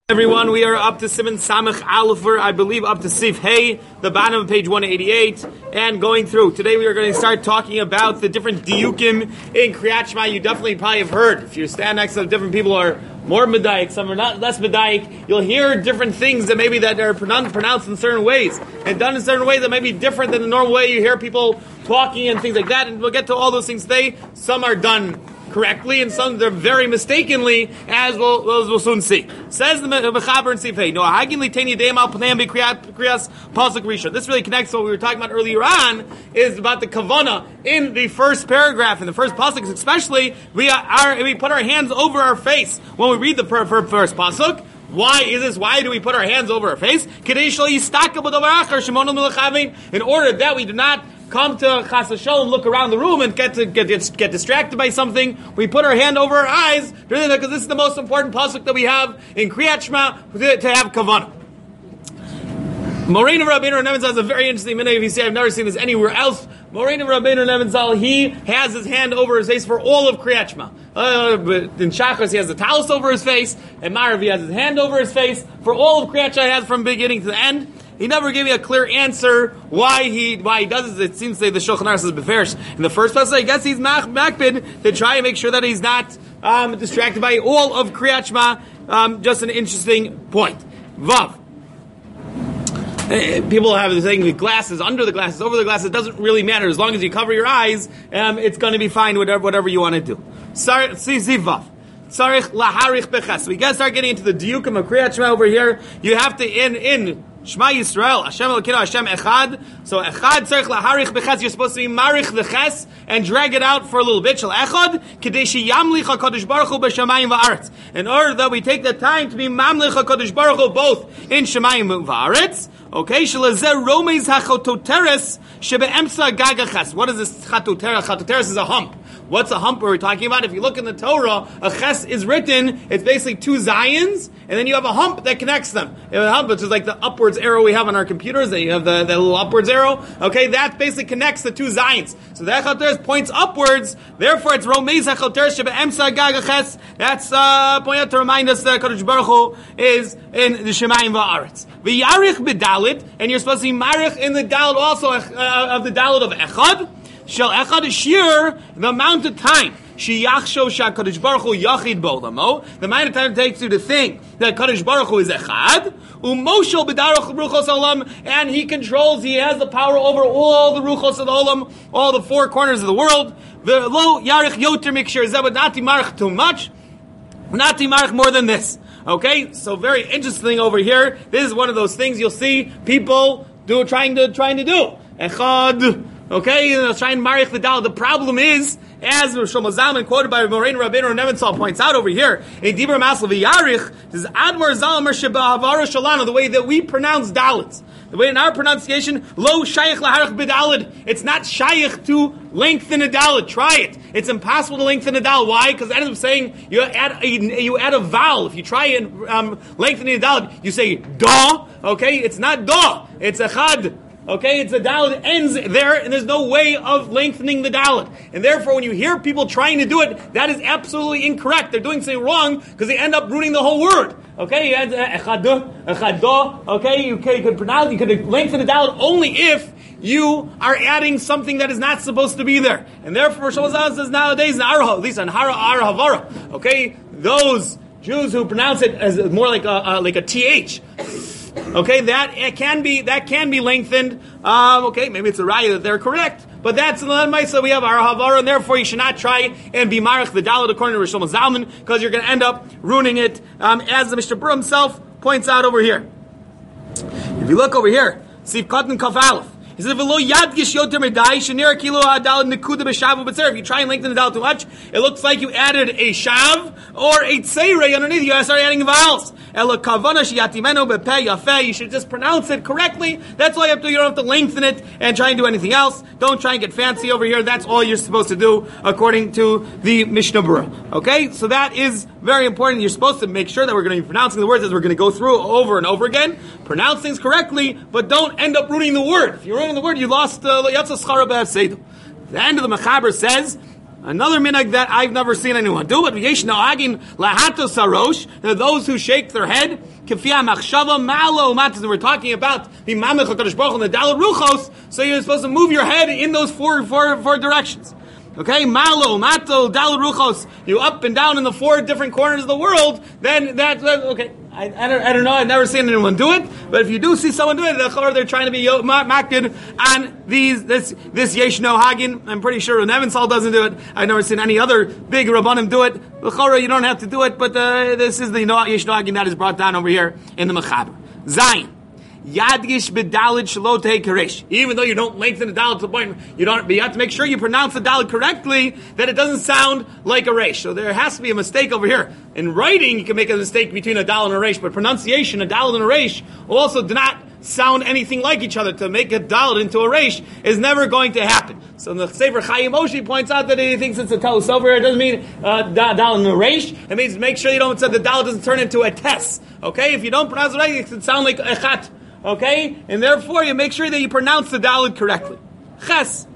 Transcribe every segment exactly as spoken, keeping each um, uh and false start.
Everyone, we are up to Siman Samach Aleph, I believe up to Sif Hey, the bottom of page one eighty-eight, and going through. Today we are going to start talking about the different diukim in Kriyat Shema. You definitely probably have heard, if you stand next to different people who are more medayik, some are not less medayik, you'll hear different things that maybe that are pronounced, pronounced in certain ways, and done in certain ways that may be different than the normal way you hear people talking and things like that, and we'll get to all those things today. Some are done correctly, and some they're very mistakenly, as we'll, as we'll soon see. Says the Mechaber and Sifhei, no, hagin liteni deim al pneim b'kriyas pasuk rishon. This really connects to what we were talking about earlier on, is about the kavana in the first paragraph, in the first pasuk especially, we are we put our hands over our face when we read the per, per, first pasuk. Why is this? Why do we put our hands over our face? In order that we do not come to Chas V'Shalom, look around the room and get to get, get distracted by something. We put our hand over our eyes because this is the most important pasuk that we have in Kriyat Shema to, to have kavanah. Moreinu Rabbeinu Neven Zal is a very interesting minute. If you say I've never seen this anywhere else, Moreinu Rabbeinu Neven Zal, he has his hand over his face for all of Kriyat Shema. Uh, in Shachos he has the talus over his face, and Marav he has his hand over his face for all of Kriyat Shema. He has from beginning to the end. He never gave me a clear answer why he why he does this. It seems to say the Shulchan Aruch says beferish in the first place. I guess he's makpid to try and make sure that he's not um, distracted by all of Kriyat Shema. Um, just an interesting point. Vav. People have the thing with glasses, under the glasses, over the glasses. It doesn't really matter as long as you cover your eyes. Um, it's going to be fine. Whatever whatever you want to do. Sorry, see Vav. Sarich laharich bechas. We gotta start getting into the diukim of Kriyat Shema over here. You have to in in. Shema Yisrael, Hashem Elokeinu, Hashem Echad. So Echad tzarich laharich b'ches. You're supposed to be marich the ches and drag it out for a little bit. Shel Echad kedei sheyamlich HaKadosh Baruch Hu b'shamayim va'aretz. In order that we take the time to be mamlich HaKadosh Baruch Hu both in Shemayim va'aretz. Okay, shelazeh romez hachatoteres shebe'emsa gagaches. What is this chatoteres? Chatoteres is a hump. What's a hump we're talking about? If you look in the Torah, a ches is written, it's basically two zions, and then you have a hump that connects them. You have a hump, which is like the upwards arrow we have on our computers, that you have the, the little upwards arrow. Okay, that basically connects the two zions. So the echoteres points upwards, therefore it's romez echoteres shebe'emsa gagaches. That's uh, pointing out to remind us that Kadosh Baruch Hu is in the Shemayim va'aretz. V'yarich b'dalit, and you're supposed to be marich in the dalit also, uh, of the dalit of echad. Shall echad shir, the amount of time sheyachsho shakadosh baruch hu yachid b'olamo, the amount of time it takes you to think that Kadosh Baruch Hu is echad, umoshel b'daruch ruchos olam, and he controls, he has the power over all the ruchos of the olam, all the four corners of the world. V'lo yarich yoter mikshir zeh, but not timarich too much, not timarich more than this. Okay, so very interesting over here. This is one of those things you'll see people do trying to trying to do echad. Okay, you know, try and marich the dal. The problem is, as Shlomo Zalman quoted by Moreinu Rabbeinu Neven Zal points out over here, in Dibur Masel v'Yarich, this is Admor Zalmer Shebahavara Shalana, the way that we pronounce dalits. The way in our pronunciation, lo shayich laharich b'dalid. It's not shayich to lengthen a dalit. Try it. It's impossible to lengthen a dalit. Why? Because it ends up saying you add a, you add a vowel. If you try and um, lengthen a dalit, you say da. Okay, it's not da. It's echad. Okay, it's a dalit ends there, and there's no way of lengthening the dalit. And therefore, when you hear people trying to do it, that is absolutely incorrect. They're doing something wrong because they end up ruining the whole word. Okay, you add echad, echad, okay, you can, you can pronounce, you can lengthen the dalit only if you are adding something that is not supposed to be there. And therefore, Shlomo Zalman says nowadays, at least on Hara Ara Havara, okay, those Jews who pronounce it as more like a, uh, like a th. Okay, that it can be that can be lengthened. Um, okay, maybe it's a raya that they're correct, but that's the Maisa. We have our havara, and therefore you should not try and be marich the dalit according to Shlomo Zalman, because you're going to end up ruining it, um, as the Mishnah Berurah himself points out over here. If you look over here, Sif Katan Kaf Aleph. He says, "V'lo yadgish yoter medai shenir kilo hadal nekuda b'shavu b'tzer." If you try and lengthen the dalit too much, it looks like you added a shav or a tzeirei underneath. You start adding vowels. Ela kavana shiyatimeno bepeh yafeh. You should just pronounce it correctly. That's all you have to do. You don't have to lengthen it and try and do anything else. Don't try and get fancy over here. That's all you're supposed to do according to the Mishnah Berurah. Okay, so that is very important. You're supposed to make sure that we're going to be pronouncing the words as we're going to go through over and over again. Pronounce things correctly, but don't end up ruining the word. If you're ruining the word, you lost uh, Yatsa Schara B'Hafsedu. The end of the Mechaber says, Another minhag that I've never seen anyone do, but yesh noagin lahato sarosh. There are those who shake their head. Kefia machshava malo matas. And we're talking about the mamech hakadosh baruch Hu and the daled ruchos. So you're supposed to move your head in those four four four directions. Okay, malo, mato, daled ruchos. You up and down in the four different corners of the world. Then that, that okay. I, I don't I don't know. I've never seen anyone do it. But if you do see someone do it, they're trying to be maked on these this this yesh noagin. I'm pretty sure Nevinsal doesn't do it. I've never seen any other big rabbanim do it. L'chora, you don't have to do it. But uh, this is the yesh noagin that is brought down over here in the Mechaber. Zayin. Yadgish b'dalid shalote karesh. Even though you don't lengthen the dalid to the point, you don't. But you have to make sure you pronounce the dalid correctly, that it doesn't sound like a resh. So there has to be a mistake over here. In writing, you can make a mistake between a dalid and a resh, but pronunciation, a dalid and a resh, also do not sound anything like each other. To make a dalid into a resh is never going to happen. So the Sefer Chaim Moshe points out that he thinks it's a talus over here. It doesn't mean uh, dalid and a resh. It means make sure you don't say the dalid doesn't turn into a tes. Okay, if you don't pronounce it right, it can sound like a chat. Okay? And therefore, you make sure that you pronounce the dalid correctly. Ches.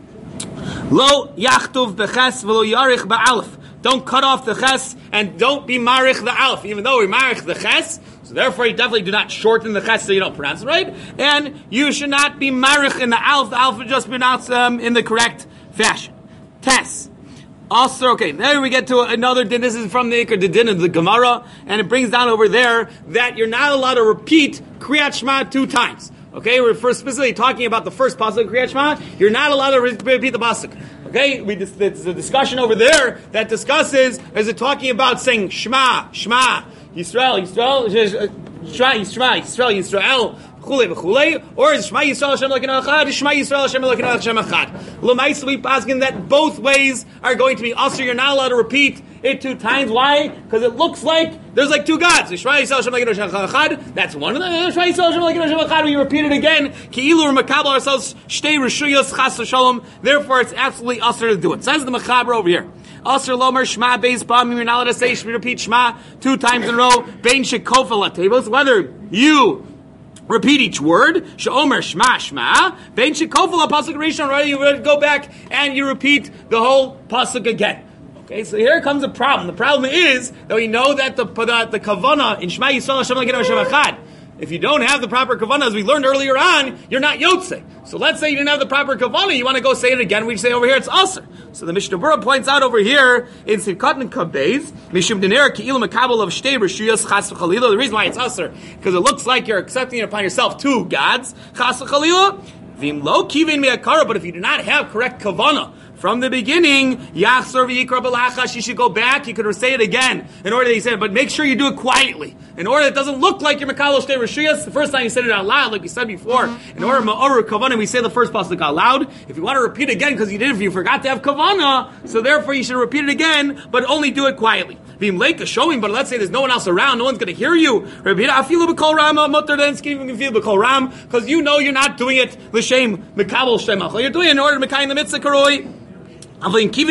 Lo yachtuv beches v'lo yarich ba'alef. Don't cut off the ches and don't be marich the alef. Even though we marich the ches, so therefore you definitely do not shorten the ches so you don't pronounce it right. And you should not be marich in the alef. The alef is just pronounced um, in the correct fashion. Tes. Also, okay, there we get to another din. This is from the Ikar Din of the Gemara, and it brings down over there that you're not allowed to repeat Kriyat Shema two times. Okay, we're first specifically talking about the first pasuk of Kriyat Shema. You're not allowed to repeat the pasuk. Okay, we there's a discussion over there that discusses, is it talking about saying Shema, Shema, Yisrael, Yisrael, Shema, Yisrael, Yisrael, Yisrael, Chulei v'chulei, or is Shema Yisrael Hashem Elokeinu Echad, is Shema Yisrael Hashem Elokeinu Hashem Echad. L'maisa we paskin that both ways are going to be usher. You're not allowed to repeat it two times. Why? Because it looks like there's like two gods. Shema Yisrael Hashem Elokeinu Hashem Echad. That's one of them. Shema Yisrael Hashem Elokeinu Hashem Echad. We repeat it again. Ki'ilu or makabel ourselves shtei reshuyos chas v'shalom. Therefore, it's absolutely usher to do it. Says the Mechaber over here. Asr lomer Shema beis bam. You're not allowed to say repeat Shema two times in a row. Bein shekofel atevos. Whether you repeat each word. She'omer Shema Shema. Bein shekofel pasuk rishon. Right, you go back and you repeat the whole pasuk again. Okay, so here comes a problem. The problem is that we know that the the, the kavanah in Shema Yisrael Hashem Elokeinu Hashem Echad. If you don't have the proper kavanah, as we learned earlier on, you're not yotzei. So let's say you didn't have the proper kavanah, you want to go say it again, we say over here it's aser. So the Mishnah Berurah points out over here in Sivkat and Kabez, Mishum Dinera Ki'ilu Makabel of Shtei Reshuyos Chas V'Chalila. The reason why it's aser, because it looks like you're accepting it upon yourself two gods, Chas V'Chalila. Vim lo kivin me'akara, but if you do not have correct kavanah from the beginning, Yachzor v'yikra b'lachash, you should go back, you could say it again, in order that you say it, but make sure you do it quietly, in order that it doesn't look like you're Mekabel Shtei Reshuyos. The first time you said it out loud, like we said before, in order ma'orer kavanah, we say the first pasuk out loud. If you want to repeat it again, because you did if you forgot to have kavanah, so therefore you should repeat it again, but only do it quietly. Vim leika showing, but let's say there's no one else around, no one's going to hear you. Repeat afilu b'kol ram mutter then skivim b'kol ram, because you know you're not doing it l'shem Mekabel Shtei Malchus. You're doing it in order to Mekayim the mitzvah karoi. But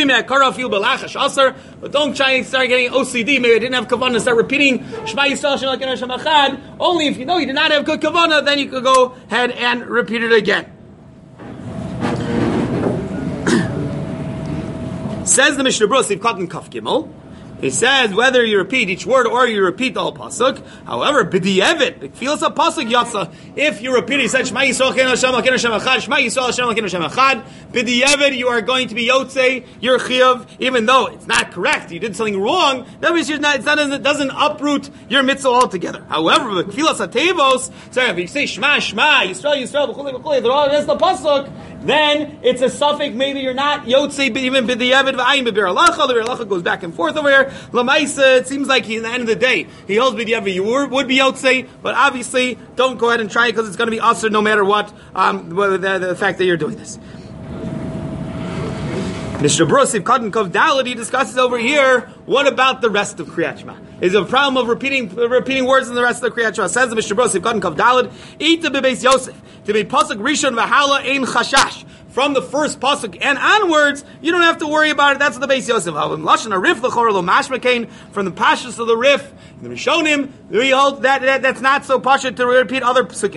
don't try and start getting O C D. Maybe I didn't have kavanah. Start repeating Shema Yisrael Hashem Elokeinu Hashem Echad. Only if you know you did not have good kavanah, then you could go ahead and repeat it again. Says the Mishnah Berurah, Sivkat and Kaf Gimel. It says whether you repeat each word or you repeat the whole pasuk. However, b'di'evet, it feels a pasuk yatsa. If you repeat it, you said Shema Yisrael Hashem Elokeinu Hashem Echad, Shema Yisrael Hashem Elokeinu Hashem Echad. B'di'evet, you are going to be yotzei, you're chiyav, even though it's not correct. You did something wrong. That means not, it doesn't, doesn't uproot your mitzvah altogether. However, b'kfilas hatevos, so if you say Shema Shema Yisrael Yisrael b'chulei b'chulei, they're all against the pasuk. Then it's a suffix. Maybe you're not yotzei even b'di'evet v'ayim b'bir halacha. The bir halacha goes back and forth over here. Lamaisa, it seems like he, at the end of the day, he holds b'di'evet. You would be yotzei, but obviously don't go ahead and try it because it's going to be usher no matter what. Um, the, the, the fact that you're doing this. Mishnah Berurah Sivkat and Kaf Daled, he discusses over here, what about the rest of Kriyat Shema? Is there a problem of repeating repeating words in the rest of the Kriyat Shema? Says the Mishnah Berurah Sivkat and Kaf Daled, Ita bebeis Yosef, to be pasuk rishon v'hala ein chashash. from the first pasuk and onwards, you don't have to worry about it. That's what the Beis Yosef have. Lashon Arif l'chor lo mashmekain, from the pashas of the Rif, the Rishonim, we hold that, that that's not so pasha to repeat other pasukim.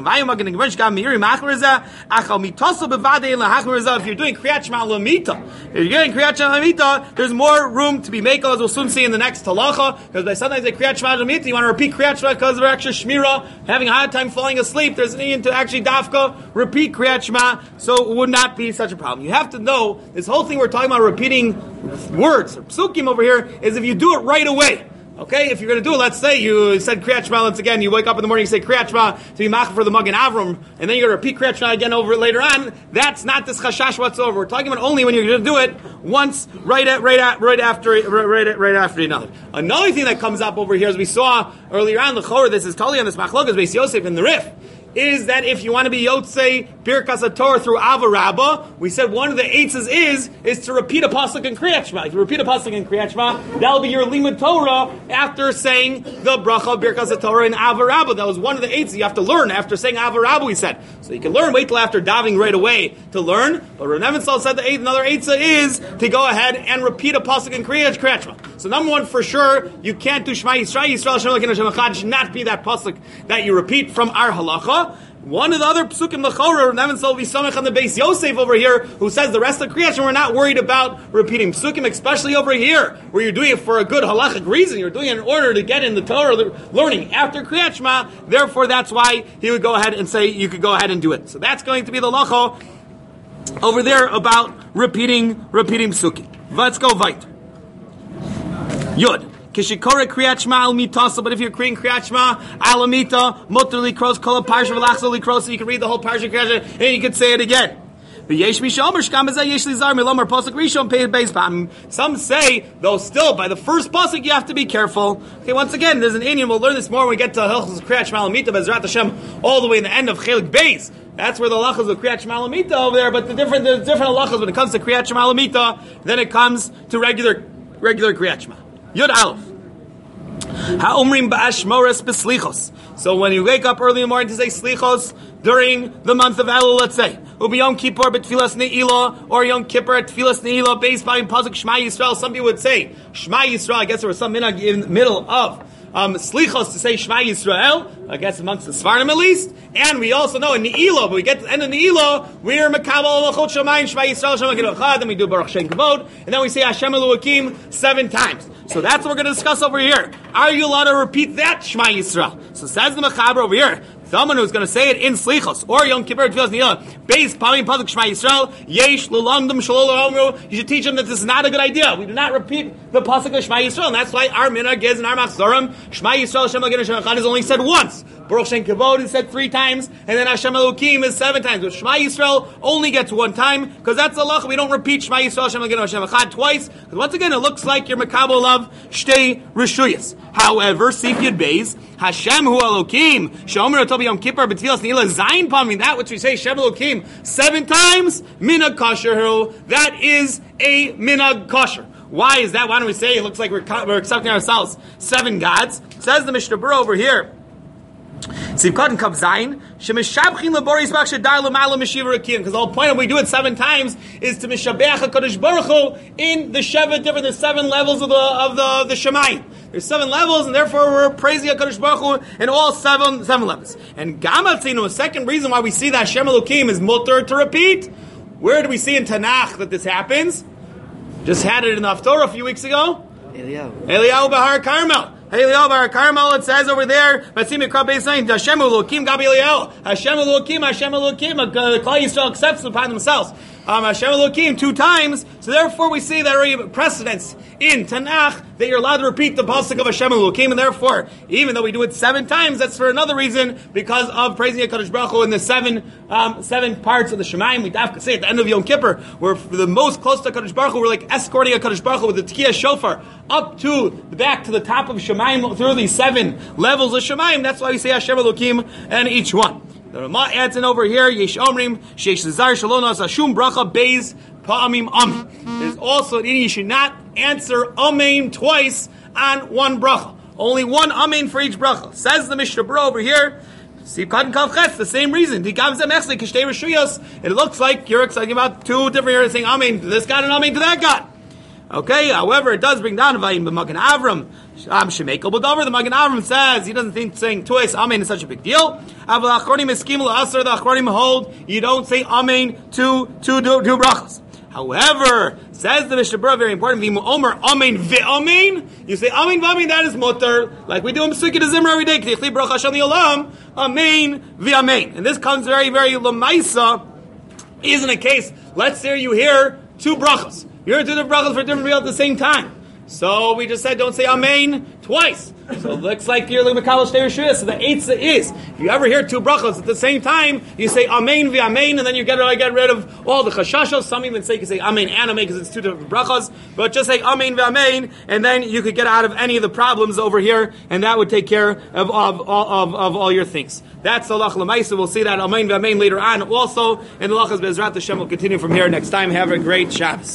If you're doing Kriyat Shema Lamita, if you're getting Kriyat Shema Lamita, there's more room to be makel, as we'll soon see in the next halacha, because by sometimes they Kriyat Shema Lamita, you want to repeat Kriyat Shema because of extra shmira, having a hard time falling asleep, there's an need to actually dafka, repeat Kriyat Shema, so it would not be such a problem. You have to know, this whole thing we're talking about repeating words, or psukim over here, is if you do it right away. Okay, if you're going to do it, let's say you said Kriyat Shema once again, you wake up in the morning, you say Kriyat Shema to be machar for the Magen Avram, and then you're going to repeat Kriyat Shema again over it later on. That's not this chashash whatsoever. We're talking about only when you're going to do it once, right at, right at, right after, right at, right after another. Another thing that comes up over here, as we saw earlier on, the chor, this is totally on this machlokas Beis Yosef in the Rif, is that if you want to be Yotzei Birkas HaTorah through Ava Rabbah, we said one of the eitzes is is to repeat a pasuk in Kriyat Shema. If you repeat a pasuk in Kriyat Shema, that'll be your limud Torah after saying the bracha of Birkas HaTorah in Ava Rabbah. That was one of the eitzes you have to learn after saying Ava Rabbah, we said. So you can learn, wait till after davening right away to learn. But Rav Nebenzahl said the eighth, another eitzah is to go ahead and repeat a pasuk in Kriyat Shema. So number one, for sure, you can't do Shema Yisrael, Yisrael Hashem Elokeinu Hashem Echad, should not be that pasuk that you repeat from our halacha. One of the other psukim l'chorah, Nebenzahl v'samech on the Beis Yosef over here, who says the rest of Kriyat Shema, we're not worried about repeating psukim, especially over here, where you're doing it for a good halachic reason. You're doing it in order to get in the Torah learning after Kriyat Shema. Therefore, that's why he would go ahead and say you could go ahead and do it. So that's going to be the lacha over there about repeating, repeating psukim. Let's go weiter. Yud. Kishikore Kriyat Shema al mitasa, but if you're creating Kriyat Shema al mita, mutter likros kol parsha v'lachzor likros, so you can read the whole parsha Kriyat Shema, and you can say it again. Some say, though still, by the first pasuk you have to be careful. Okay, once again, there's an Indian, we'll learn this more when we get to Hilchos Kriyat Shema al mita, Bezrat Hashem, all the way in the end of Chelik Beis. That's where the halachas of Kriyat Shema al mita over there, but the different, there's different halachas when it comes to Kriyat Shema al mita, then it comes to regular, regular Kriyat Shema. Yud Aleph. Ha'omrim ba'ashmoras b'slichos. So when you wake up early in the morning to say slichos during the month of Elul, let's say, ubi Yom Kippur b'tfilas ne'ilah, or Yom Kippur at tfilas ne'ilah, based by pasuk Shema Yisrael. Some people would say Shema Yisrael. I guess there was some minhag in the middle of um, slichos to say Shema Yisrael. I guess amongst the Sfardim at least. And we also know in Ne'ilah, but we get to the end of Ne'ilah, we're Mekabel Lachot Shamayim Shema Yisrael Shem Elokeinu Echad, then we do Baruch Shem Kavod, and then we say Hashem Elokim seven times. So that's what we're going to discuss over here. Are you allowed to repeat that Shema Yisrael? So says the Mechaber over here, someone who's going to say it in Slichos, or Yom Kippur Tfilas Ne'ilah, based Pamim Pasuk Shema Yisrael, Yesh Lulamdim Shalol Omru, you should teach them that this is not a good idea. We do not repeat the Pasuk of Shema Yisrael, and that's why our minhag is and our machzorim, Shema Yisrael Hashem Elokeinu Hashem Echad is only said once. Baruch Shem Kavod is said three times, and then Hashem Elokim is seven times. But Shema Yisrael only gets one time, because that's the halacha. We don't repeat Shema Yisrael Hashem Elokeinu Hashem Echad twice, because once again it looks like you're Mekabel of Shtei Rishuyas. However, Sif Yud Beis, Hashem Hu Elokim, Shomer Otov Yom Kippur B'Tfilas Ne'ilah Zayin Pamim, that which we say Hashem Elokim seven times, Minhag Kosher Hu, that is a Minhag Kosher. Why is that? Why don't we say it looks like we're, we're accepting ourselves seven gods? Says the Mishnah Berurah over here. Because the whole point of we do it seven times is to mishabeach HaKadosh Baruch Hu in the Sheva different, there's seven levels of the of the, the Shemayim. There's seven levels, and therefore we're praising HaKadosh Baruch Hu in all seven seven levels. And Gamatzinu, a second reason why we see that Hashem Elokim is mutter to repeat. Where do we see in Tanakh that this happens? Just had it in the Haftorah a few weeks ago. Eliyahu. Eliyahu Bahar Carmel. Eliyahu Bar Carmel, it says over there, Hashem Elokim Gabi Eliyahu. Hashem Elokim, Hashem Elokim, Klal Yisrael accepts upon themselves. Um, Hashem Elokim two times, so therefore we see that already precedence in Tanakh that you're allowed to repeat the pasuk of Hashem Elokim, and therefore, even though we do it seven times, that's for another reason, because of praising HaKadosh Baruch Hu in the seven um, seven parts of the Shemayim. We have to say at the end of Yom Kippur, we're the most close to HaKadosh Baruch Hu, we're like escorting HaKadosh Baruch Hu with the Tkiyah Shofar up to the back to the top of Shemayim through these seven levels of Shemayim. That's why we say Hashem Elokim and each one. The Ramah adds in over here, Yesh Omrim, Sheish Zar Shalonas Hashum Bracha Beis Pa'amim Amen. There's also an you should not answer Amen twice on one bracha. Only one Amen for each bracha. Says the Mishnah Berurah over here, See, Katan Kav Ches, the same reason. It looks like you're talking about two different areas saying Amen to this God and Amen to that God. Okay, however, it does bring down Vayim b'Magen Avram. Um, Shemekel B'Dover, the Magen Avram says, he doesn't think saying twice Amen is such a big deal. Aval Achronim Eskim L'Asar, the Achronim hold, you don't say Amen to, to, to, to brachas. However, says the Mishnah Berurah, very important, V'Imu Omer Amen V'Amen, you say Amen V'Amen, that is mutter, like we do in Pesukei de Zimra every day, K'tichli Baruch Hashem L'Olam, Amen V'Amen. And this comes very, very L'maisa, isn't a case, let's say you hear two brachas. You're to the brachas for different people at the same time. So we just said don't say Amen twice. So it looks like you're like Mekabel Shtei Reshuyos. So the eitzah is, if you ever hear two brachas at the same time, you say Amen via Amen, and then you get, get rid of all the chashashos. Some even say you can say Amen and Amen because it's two different brachas. But just say Amen via Amen, and then you could get out of any of the problems over here, and that would take care of of, of, of all your things. That's the Lach L'Maisa. We'll see that Amen via Amen later on also. And the Lachas Bezrat Hashem will continue from here next time. Have a great Shabbos.